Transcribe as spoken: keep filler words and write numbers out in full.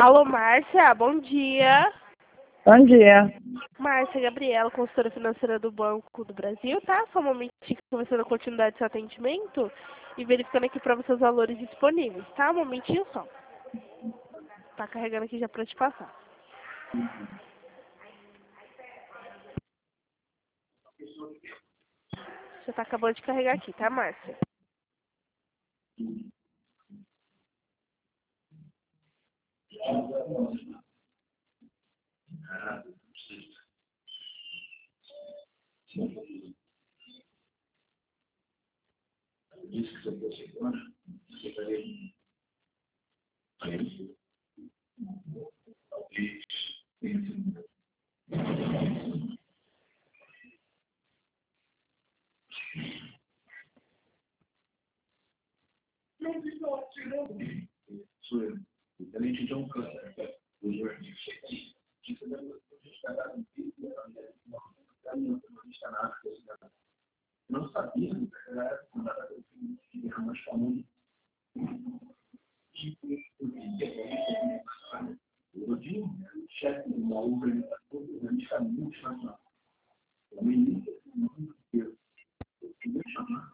Alô, Márcia, bom dia. Bom dia. Márcia Gabriela, consultora financeira do Banco do Brasil, tá? Só um momentinho, começando a continuidade do seu atendimento e verificando aqui para você os valores disponíveis, tá? Um momentinho só. Tá carregando aqui já para te passar. Já tá acabando de carregar aqui, tá, Márcia? Não sabia que era mais comum. Eu tinha um chefe de uma organização multinacional.